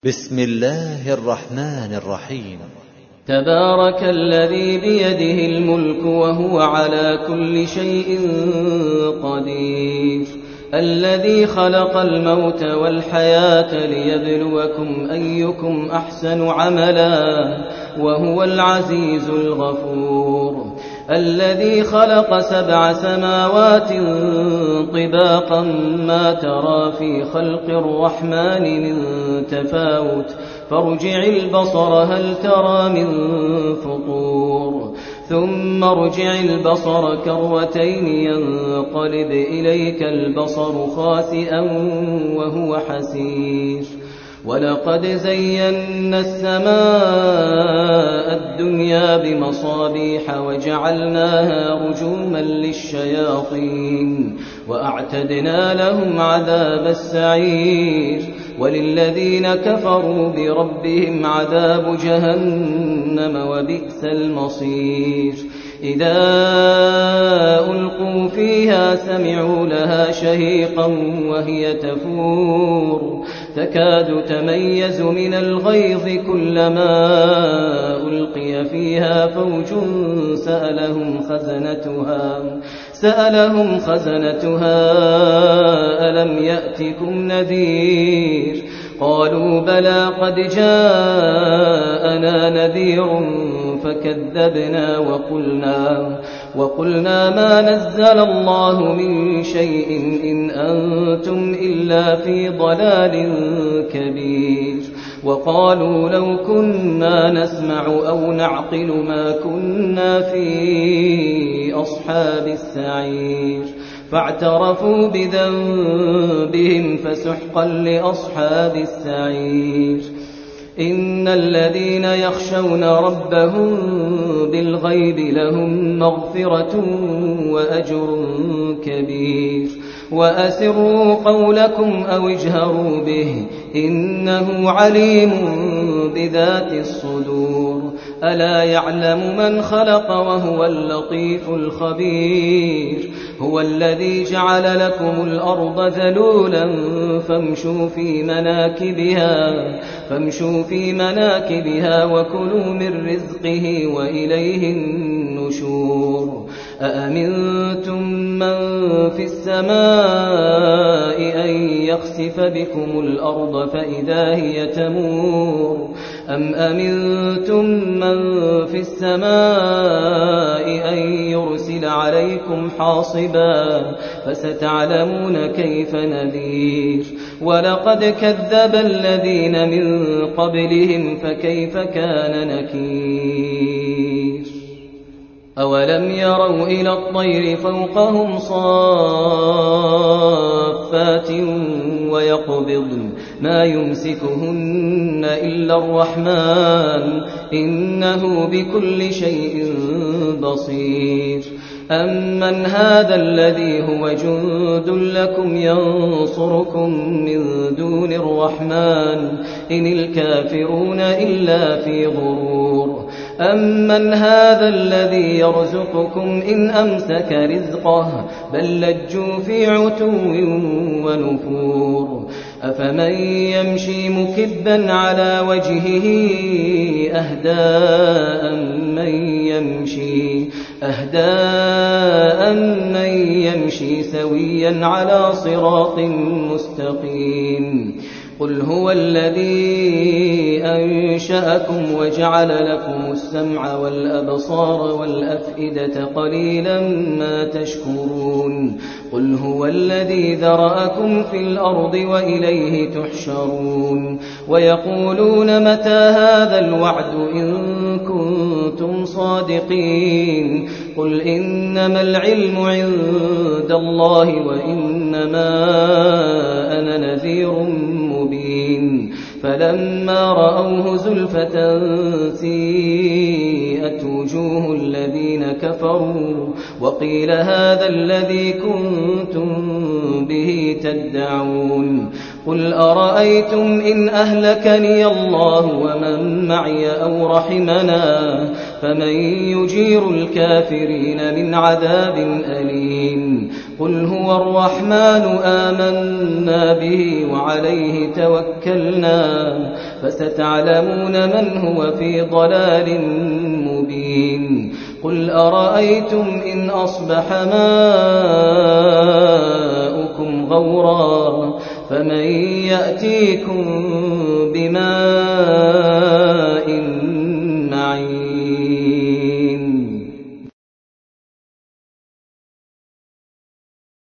بسم الله الرحمن الرحيم. تبارك الذي بيده الملك وهو على كل شيء قدير، الذي خلق الموت والحياة ليبلوكم أيكم أحسن عملا وهو العزيز الغفور، الذي خلق 7 سماوات طباقا ما ترى في خلق الرحمن من تفاوت فارجع البصر هل ترى من فطور، ثم ارجع البصر كرتين ينقلب إليك البصر خاسئا وهو حسير، ولقد زينا السماء الدنيا بمصابيح وجعلناها رجوما للشياطين وأعتدنا لهم عذاب السعير، وللذين كفروا بربهم عذاب جهنم وبئس المصير. إذا ألقوا فيها سمعوا لها شهيقا وهي تفور تكاد تميز من الغيظ كلما ألقي فيها فوج سألهم خزنتها ألم يأتكم نذير؟ قالوا بلى قد جاءنا نذير فكذبنا وقلنا ما نزل الله من شيء إن أنتم إلا في ضلال كبير، وقالوا لو كنا نسمع أو نعقل ما كنا في أصحاب السعير، فاعترفوا بذنبهم فسحقا لأصحاب السعير. إن الذين يخشون ربهم بالغيب لهم مغفرة وأجر كبير، وأسروا قولكم أو اجهروا به إنه عليم بذات الصدور، ألا يعلم من خلق وهو اللطيف الخبير. هو الذي جعل لكم الأرض ذلولا فامشوا في مناكبها وكلوا من رزقه وإليه النشور. أأمنتم من في السماء أن يخسف بكم الأرض فإذا هي تمور، أم أمنتم من في السماء أن يرسل عليكم حاصبا فستعلمون كيف نذير. ولقد كذب الذين من قبلهم فكيف كان نكير. أولم يروا إلى الطير فوقهم صافات ويقبضن ما يمسكهن إلا الرحمن إنه بكل شيء بصير. أمن هذا الذي هو جند لكم ينصركم من دون الرحمن إن الكافرون إلا في غرور. أمن هذا الذي يرزقكم إن أمسك رزقه بل لجوا في عتو ونفور. أفمن يمشي مكبا على وجهه أهدى من يمشي سويا على صراط مستقيم. قل هو الذي أنشأكم وجعل لكم السمع والأبصار والأفئدة قليلا ما تشكرون. قل هو الذي ذرأكم في الأرض وإليه تحشرون. ويقولون متى هذا الوعد إن كنتم صادقين. قل إنما العلم عند الله وإنما أنا نذير مبين. فلما رأوه زلفة سيئت وجوه الذين كفروا وقيل هذا الذي كنتم به تدعون. قل أرأيتم إن أهلكني الله ومن معي أو رحمنا فمن يجير الكافرين من عذاب أليم قل هو الرحمن آمنا به وعليه توكلنا فستعلمون من هو في ضلال مبين قل أرأيتم إن أصبح ماؤكم غورا فمن يأتيكم بماء معين